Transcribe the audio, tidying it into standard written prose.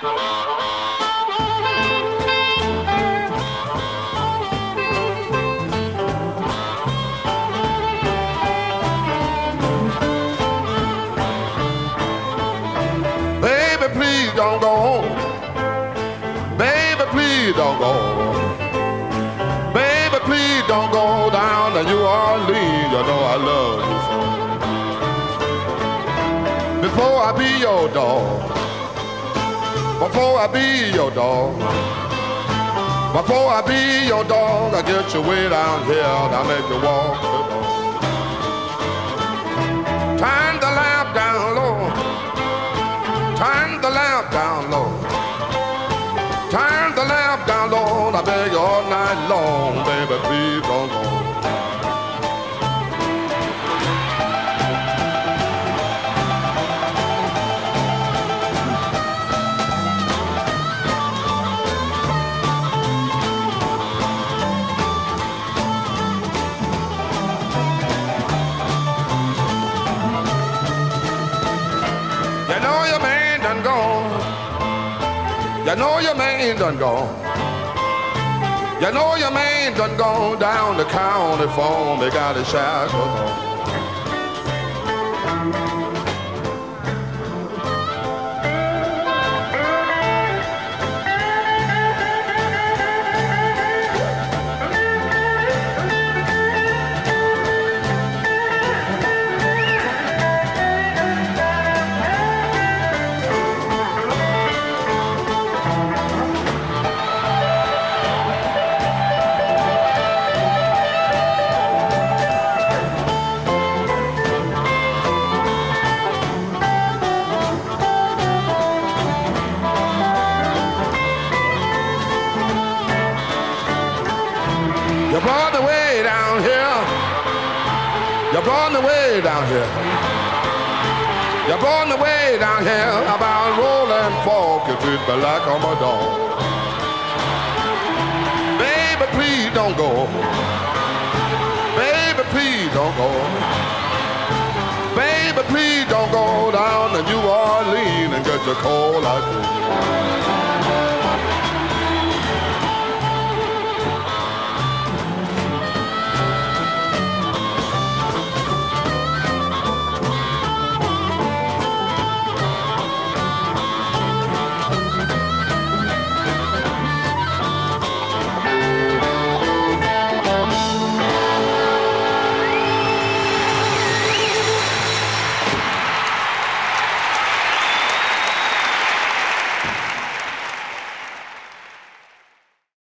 Baby, please don't go home. Baby, please don't go home. Baby, please don't go down to New Orleans. You know I love you so. Before I be your dog, before I be your dog, before I be your dog, I get you way down here and I make you walk the dog. Turn the lamp down low, turn the lamp down low, turn the lamp down low, I beg you all night long, baby, please don't go. You know your man done gone. You know your man done gone down the county phone. They got his shackles on. You brought me way down here. You brought me way down here. You brought me way down here about rolling fork. You treat me like I'm a dog. Baby, please don't go. Baby, please don't go. Baby, please don't go down to New Orleans and get your cold like this.